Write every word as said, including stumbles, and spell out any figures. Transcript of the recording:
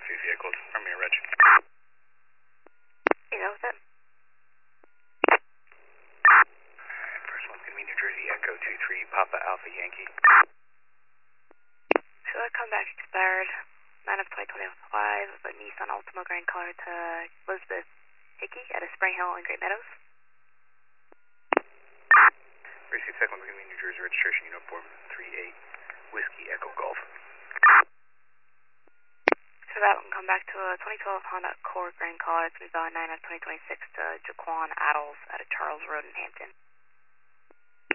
two vehicles. From here, Reg. You know that? Alright, first one's going to be New Jersey Echo two three Papa Alpha Yankee. So I come back expired, nine of twenty twenty-five, of a Nissan Altima Grand Color to Elizabeth Hickey at a Spring Hill in Great Meadows. Received second one's going to be New Jersey registration uniform three eight Whiskey Echo Golf. So that one come back to a twenty twelve Honda Accord Grand Color. It's been valid nine of twenty twenty-six to Jaquan Addles at a Charles Road in Hampton.